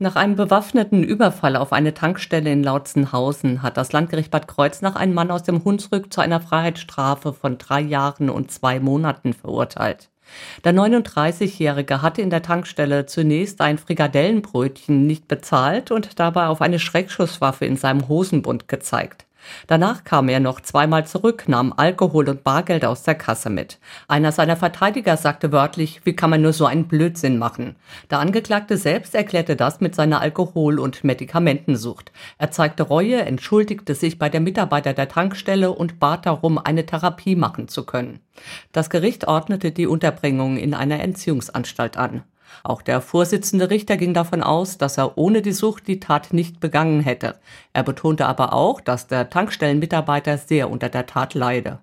Nach einem bewaffneten Überfall auf eine Tankstelle in Lautzenhausen hat das Landgericht Bad Kreuznach einen Mann aus dem Hunsrück zu einer Freiheitsstrafe von 3 Jahren und 2 Monaten verurteilt. Der 39-Jährige hatte in der Tankstelle zunächst ein Frikadellenbrötchen nicht bezahlt und dabei auf eine Schreckschusswaffe in seinem Hosenbund gezeigt. Danach kam er noch zweimal zurück, nahm Alkohol und Bargeld aus der Kasse mit. Einer seiner Verteidiger sagte wörtlich: Wie kann man nur so einen Blödsinn machen? Der Angeklagte selbst erklärte das mit seiner Alkohol- und Medikamentensucht. Er zeigte Reue, entschuldigte sich bei der Mitarbeiter der Tankstelle und bat darum, eine Therapie machen zu können. Das Gericht ordnete die Unterbringung in einer Entziehungsanstalt an. Auch der Vorsitzende Richter ging davon aus, dass er ohne die Sucht die Tat nicht begangen hätte. Er betonte aber auch, dass der Tankstellenmitarbeiter sehr unter der Tat leide.